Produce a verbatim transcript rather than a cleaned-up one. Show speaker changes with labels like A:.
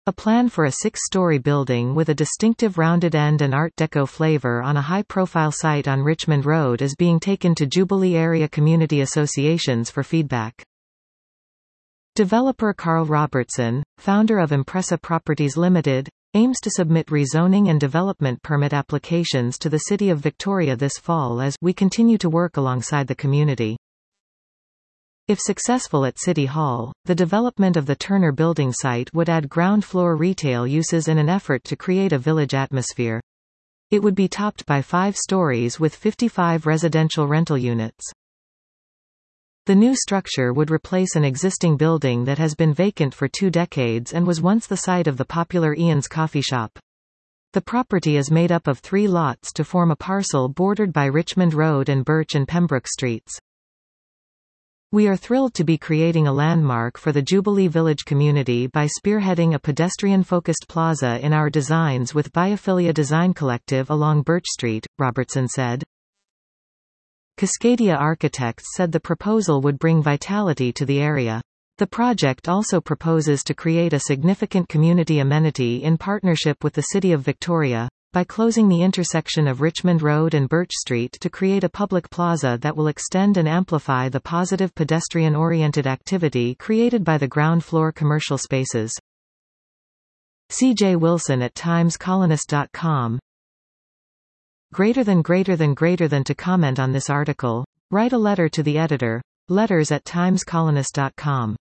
A: A plan for a six-story building with a distinctive rounded end and Art Deco flavor on a high-profile site on Richmond Road is being taken to Jubilee area community associations for feedback. Developer Carl Robertson, founder of Impressa Properties Limited, aims to submit rezoning and development permit applications to the City of Victoria this fall as we continue to work alongside the community. If successful at City Hall, the development of the Turner building site would add ground-floor retail uses in an effort to create a village atmosphere. It would be topped by five stories with fifty-five residential rental units. The new structure would replace an existing building that has been vacant for two decades and was once the site of the popular Ian's coffee shop. The property is made up of three lots to form a parcel bordered by Richmond Road and Birch and Pembroke Streets. We are thrilled to be creating a landmark for the Jubilee Village community by spearheading a pedestrian-focused plaza in our designs with Biophilia Design Collective along Birch Street, Robertson said. Cascadia Architects said the proposal would bring vitality to the area. The project also proposes to create a significant community amenity in partnership with the City of Victoria, by closing the intersection of Richmond Road and Birch Street to create a public plaza that will extend and amplify the positive pedestrian-oriented activity created by the ground floor commercial spaces. C J Wilson at times colonist dot com. Greater than greater than greater than to comment on this article, write a letter to the editor, letters at times colonist dot com.